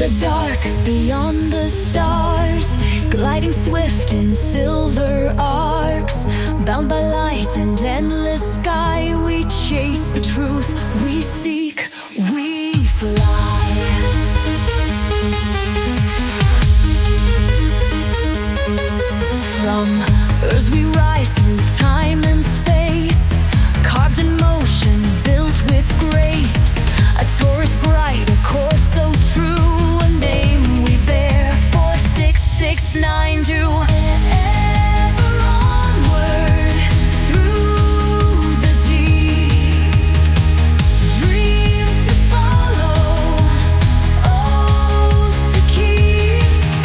the dark, beyond the stars, gliding swift in silver arcs, bound by light and endless sky. We chase the truth, we seek, we fly. From Earth we rise through time and space, carved in motion, built with grace. A torus bright, a course so true, a name we bear, 4669 do. Ever onward through the deep, dreams to follow, oaths to keep.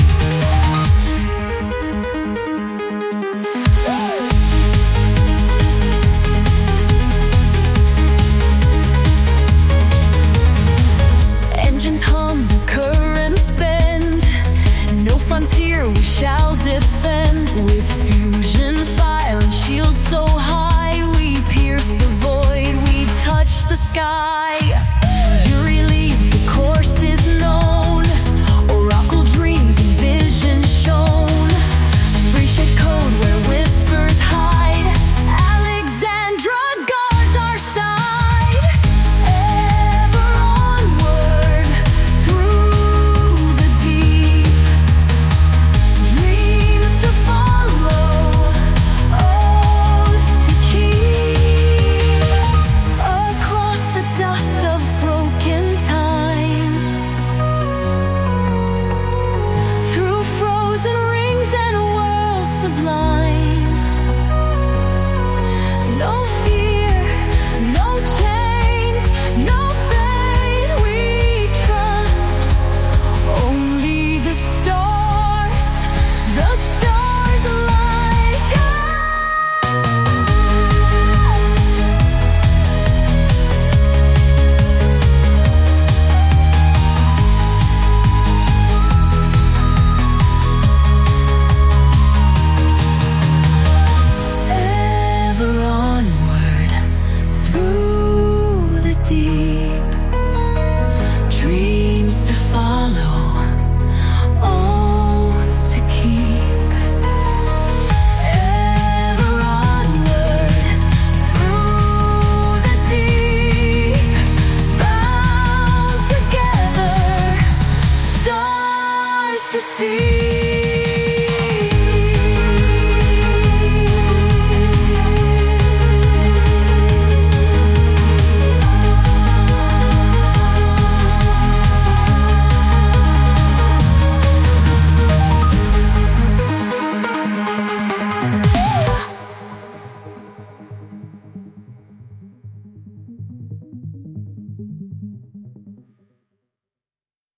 Engines hum, the currents bend, no frontier we shall defend.